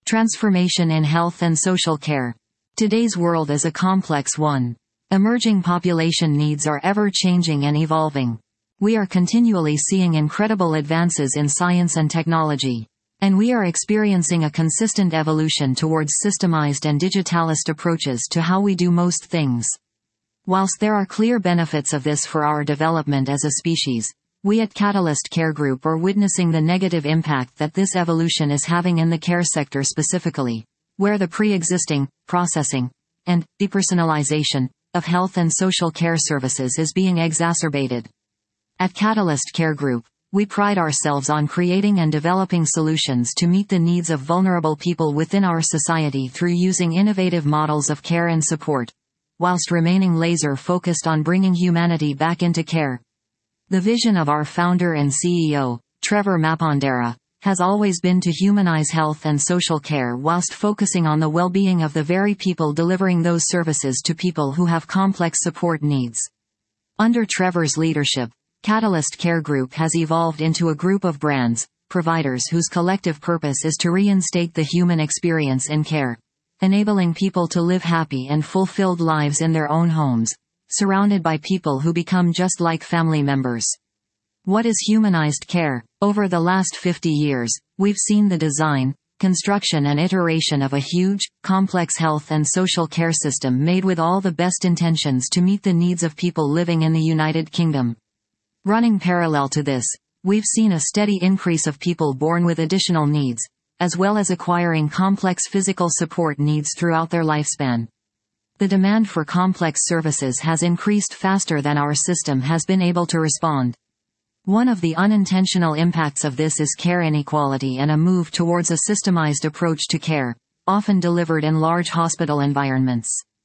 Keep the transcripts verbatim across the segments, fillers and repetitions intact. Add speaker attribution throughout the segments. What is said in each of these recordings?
Speaker 1: Transformation in health and social care. Today's world is a complex one. Emerging population needs are ever-changing and evolving. We are continually seeing incredible advances in science and technology. And we are experiencing a consistent evolution towards systemized and digitalist approaches to how we do most things. Whilst there are clear benefits of this for our development as a species, we at Catalyst Care Group are witnessing the negative impact that this evolution is having in the care sector specifically, where the pre-existing, processing, and depersonalization of health and social care services is being exacerbated. At Catalyst Care Group, we pride ourselves on creating and developing solutions to meet the needs of vulnerable people within our society through using innovative models of care and support, whilst remaining laser-focused on bringing humanity back into care. The vision of our founder and C E O, Trevor Mapondera, has always been to humanize health and social care whilst focusing on the well-being of the very people delivering those services to people who have complex support needs. Under Trevor's leadership, Catalyst Care Group has evolved into a group of brands, providers whose collective purpose is to reinstate the human experience in care, enabling people to live happy and fulfilled lives in their own homes, surrounded by people who become just like family members. What is humanized care? Over the last fifty years, we've seen the design, construction and iteration of a huge, complex health and social care system made with all the best intentions to meet the needs of people living in the United Kingdom. Running parallel to this, we've seen a steady increase of people born with additional needs, as well as acquiring complex physical support needs throughout their lifespan. The demand for complex services has increased faster than our system has been able to respond. One of the unintentional impacts of this is care inequality and a move towards a systemized approach to care, often delivered in large hospital environments.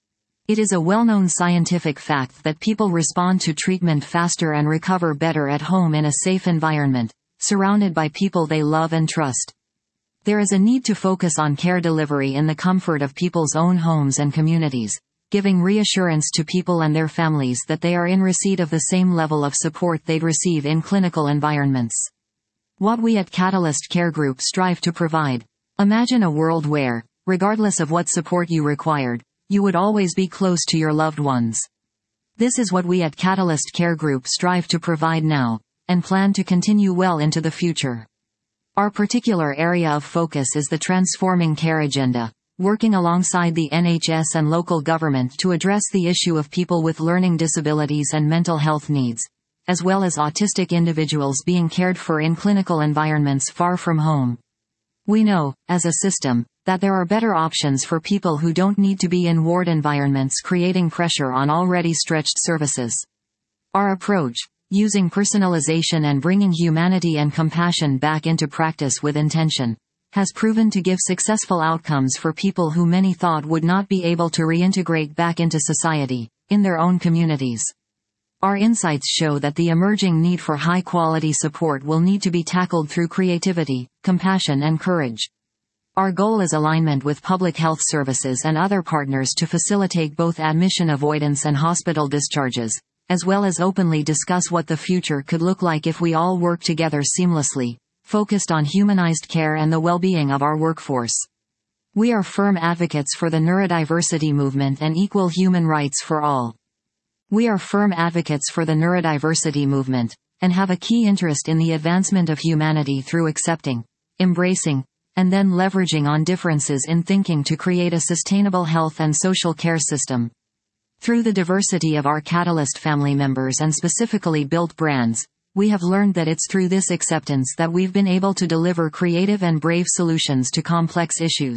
Speaker 1: It is a well-known scientific fact that people respond to treatment faster and recover better at home in a safe environment, surrounded by people they love and trust. There is a need to focus on care delivery in the comfort of people's own homes and communities, giving reassurance to people and their families that they are in receipt of the same level of support they'd receive in clinical environments. What we at Catalyst Care Group strive to provide. Imagine a world where, regardless of what support you required, you would always be close to your loved ones. This is what we at Catalyst Care Group strive to provide now, and plan to continue well into the future. Our particular area of focus is the Transforming Care agenda, working alongside the N H S and local government to address the issue of people with learning disabilities and mental health needs, as well as autistic individuals being cared for in clinical environments far from home. We know, as a system, that there are better options for people who don't need to be in ward environments creating pressure on already stretched services. Our approach, using personalization and bringing humanity and compassion back into practice with intention, has proven to give successful outcomes for people who many thought would not be able to reintegrate back into society, in their own communities. Our insights show that the emerging need for high-quality support will need to be tackled through creativity, compassion and courage. Our goal is alignment with public health services and other partners to facilitate both admission avoidance and hospital discharges, as well as openly discuss what the future could look like if we all work together seamlessly, focused on humanized care and the well-being of our workforce. We are firm advocates for the neurodiversity movement and equal human rights for all. We are firm advocates for the neurodiversity movement, and have a key interest in the advancement of humanity through accepting, embracing, and then leveraging on differences in thinking to create a sustainable health and social care system. Through the diversity of our Catalyst family members and specifically built brands, we have learned that it's through this acceptance that we've been able to deliver creative and brave solutions to complex issues.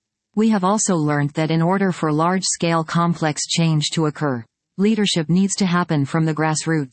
Speaker 1: We have also learned that in order for large-scale complex change to occur, leadership needs to happen from the grassroots.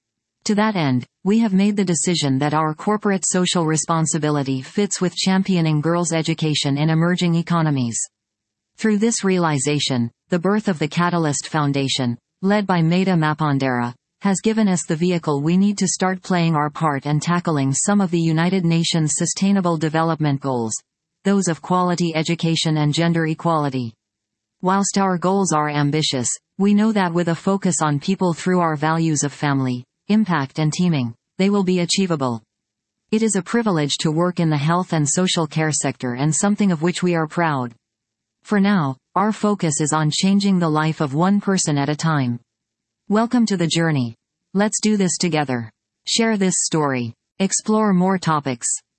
Speaker 1: To that end, we have made the decision that our corporate social responsibility fits with championing girls' education in emerging economies. Through this realization, the birth of the Catalyst Foundation, led by Maida Mapondera, has given us the vehicle we need to start playing our part and tackling some of the United Nations Sustainable Development Goals, those of quality education and gender equality. Whilst our goals are ambitious, we know that with a focus on people through our values of family, impact and teaming, they will be achievable. It is a privilege to work in the health and social care sector and something of which we are proud. For now, our focus is on changing the life of one person at a time. Welcome to the journey. Let's do this together. Share this story. Explore more topics.